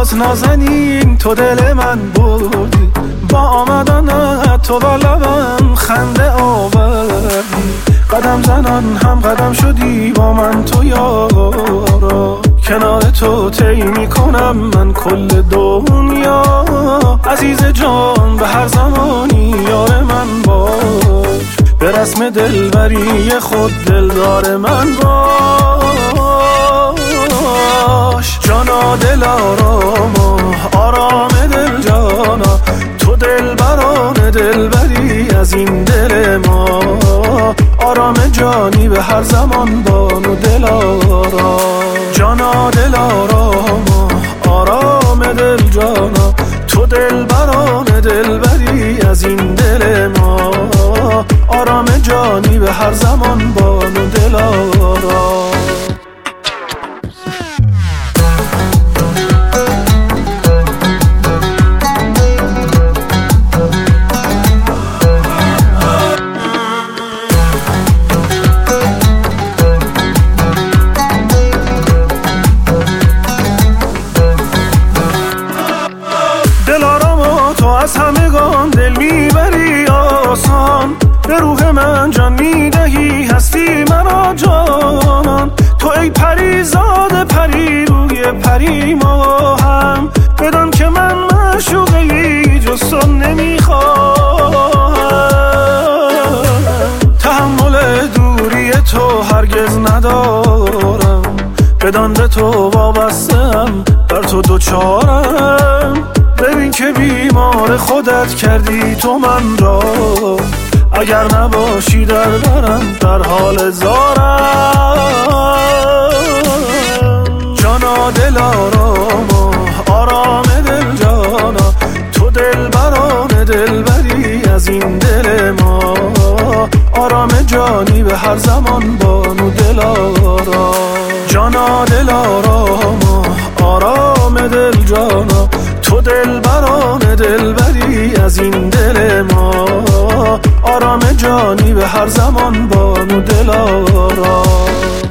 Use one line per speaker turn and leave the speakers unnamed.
باز نازنین تو دل من بردی، با آمدن تو بر لبم خنده آوردی. قدم زنان هم قدم شدی با من تو یارا، کنار تو طی میکنم من کل دنیا. عزیز جان به هر زمانی یار من باش، به رسم دلبری خود دلدار من باش. جانا دل آراما آرام دل جانا، تو دلبران دلبری از این دل ما. آرام جانی به هر زمان بانو دل آرام، جانا دل آراما آرام دل جانا، تو دلبران دلبری از این دل ما. آرام جانی به هر زمان بانو دل آرام. از همگان دل میبری آسان، به روح من جان میدهی هستی مرا جانان. تو ای پری زاده پری روی پری ما هم، بدان که من معشوقی جز تو نمیخواهم. تحمل دوری تو هرگز ندارم، بدان به تو وابسته‌ام در تو دوچارم. ببین که بیمار خودت کردی تو من را، اگر نباشی در برم در حال زارم. جانا دل آراما آرام دل جانا، تو دلبران دلبری از این دل ما. آرام جانی به هر زمان بانو دل آرام، جانا دل آراما آرام دل جانا، تو دلبران دلبری از این دل ما. آرام جانی به هر زمان بانو دل آرام.